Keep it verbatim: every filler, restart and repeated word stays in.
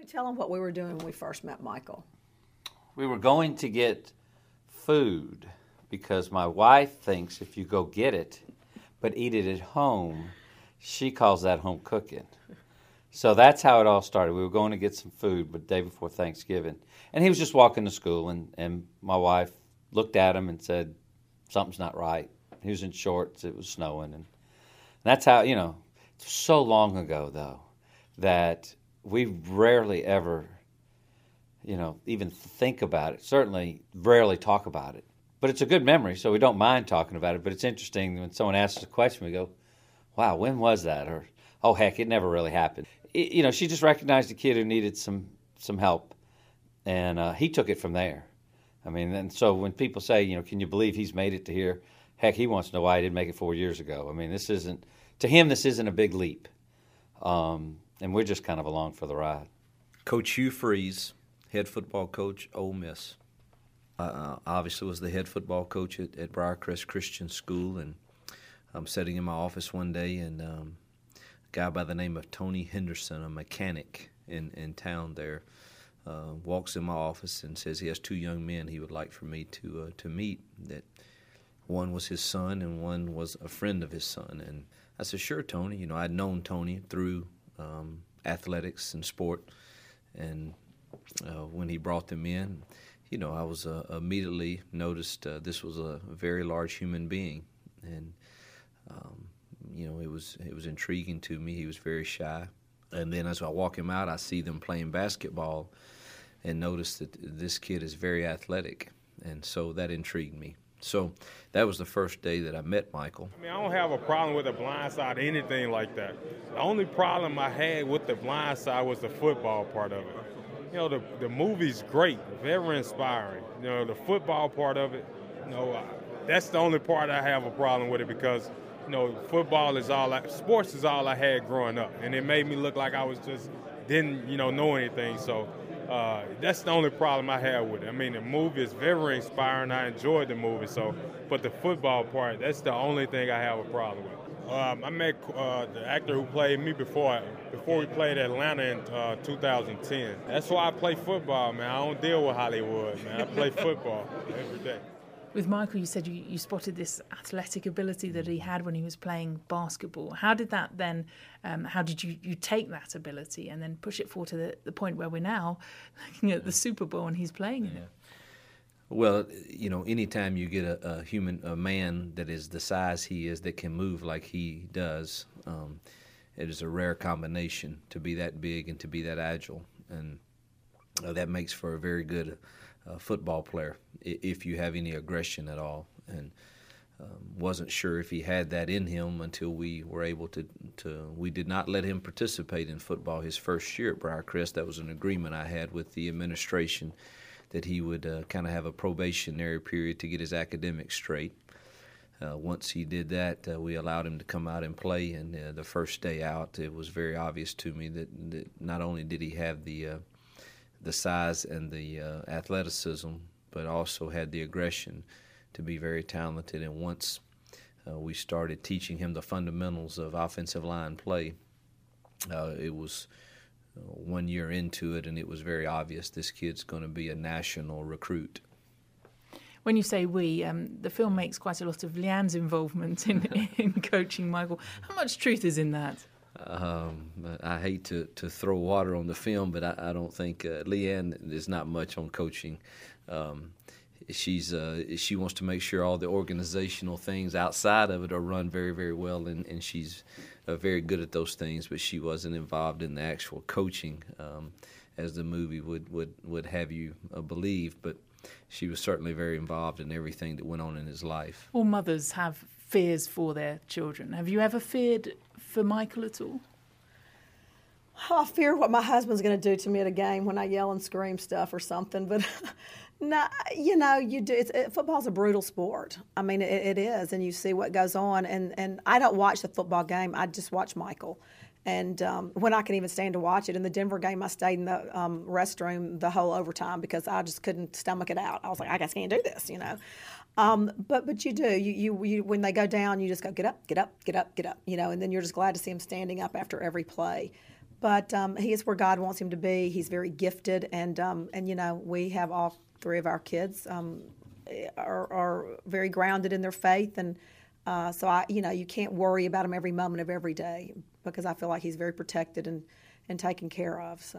tell them what we were doing when we first met Michael? We were going to get food because my wife thinks if you go get it but eat it at home, she calls that home cooking. So that's how it all started. We were going to get some food, but the day before Thanksgiving. And he was just walking to school, and, and my wife looked at him and said, something's not right. He was in shorts. It was snowing. And that's how, you know, so long ago, though, that we rarely ever, you know, even think about it. Certainly rarely talk about it. But it's a good memory, so we don't mind talking about it. But it's interesting when someone asks us a question, we go, wow, when was that? Or, oh, heck, it never really happened. It, you know, she just recognized a kid who needed some, some help, and uh, he took it from there. I mean, and so when people say, you know, can you believe he's made it to here? Heck, he wants to know why he didn't make it four years ago. I mean, this isn't, to him, this isn't a big leap. Um, and we're just kind of along for the ride. Coach Hugh Freeze, head football coach, Ole Miss. Uh, obviously was the head football coach at, at Briarcrest Christian School, and I'm sitting in my office one day, and um, a guy by the name of Tony Henderson, a mechanic in, in town there, uh, walks in my office and says he has two young men he would like for me to uh, to meet. That one was his son and one was a friend of his son. And I said, sure, Tony. You know, I'd known Tony through um, athletics and sport, and uh, when he brought them in, you know, I was uh, immediately noticed uh, this was a very large human being, and um, you know, it was it was intriguing to me. He was very shy, and then as I walk him out, I see them playing basketball, and notice that this kid is very athletic, and so that intrigued me. So that was the first day that I met Michael. I mean, I don't have a problem with the blind side or anything like that. The only problem I had with the blind side was the football part of it. You know, the the movie's great, very inspiring. You know, the football part of it, you know, uh, that's the only part I have a problem with it because, you know, football is all I, sports is all I had growing up, and it made me look like I was just didn't, you know, know anything. So uh, that's the only problem I have with it. I mean, the movie is very inspiring. I enjoyed the movie. So, but the football part, that's the only thing I have a problem with. Um, I met uh, the actor who played me before before we played Atlanta in uh, two thousand ten. That's why I play football, man. I don't deal with Hollywood, man. I play football every day. With Michael, you said you, you spotted this athletic ability that he had when he was playing basketball. How did that then, um, how did you, you take that ability and then push it forward to the, the point where we're now looking at the Super Bowl and he's playing in yeah. it? Well, you know, anytime you get a, a human, a man that is the size he is, that can move like he does, um, it is a rare combination to be that big and to be that agile. And uh, that makes for a very good uh, football player if you have any aggression at all. And um, wasn't sure if he had that in him until we were able to, to, we did not let him participate in football his first year at Briarcrest. That was an agreement I had with the administration, that he would uh, kind of have a probationary period to get his academics straight. Uh, once he did that, uh, we allowed him to come out and play, and uh, the first day out, it was very obvious to me that, that not only did he have the uh, the size and the uh, athleticism, but also had the aggression to be very talented. And once uh, we started teaching him the fundamentals of offensive line play, uh, it was one year into it, and it was very obvious this kid's going to be a national recruit. When you say we, um, the film makes quite a lot of Leanne's involvement in, in coaching Michael. How much truth is in that? Um, I hate to, to throw water on the film, but I, I don't think uh, Leanne, there's not much on coaching. Um, she's uh, she wants to make sure all the organizational things outside of it are run very, very well, and, and she's uh, very good at those things, but she wasn't involved in the actual coaching um, as the movie would, would, would have you uh, believe, but she was certainly very involved in everything that went on in his life. All mothers have fears for their children. Have you ever feared for Michael at all? I fear what my husband's going to do to me at a game when I yell and scream stuff or something. But, no, you know, you do. It's, it, football's a brutal sport. I mean, it, it is, and you see what goes on. And, and I don't watch the football game. I just watch Michael. And um, when I can even stand to watch it. In the Denver game, I stayed in the um, restroom the whole overtime because I just couldn't stomach it out. I was like, I just can't do this, you know. Um, but but you do. You, you you when they go down, you just go, get up, get up, get up, get up, you know, and then you're just glad to see them standing up after every play. but um, he is where God wants him to be. He's very gifted, and um, and you know we have all three of our kids um, are, are very grounded in their faith, and uh, so I you know you can't worry about him every moment of every day because I feel like he's very protected and and taken care of. So.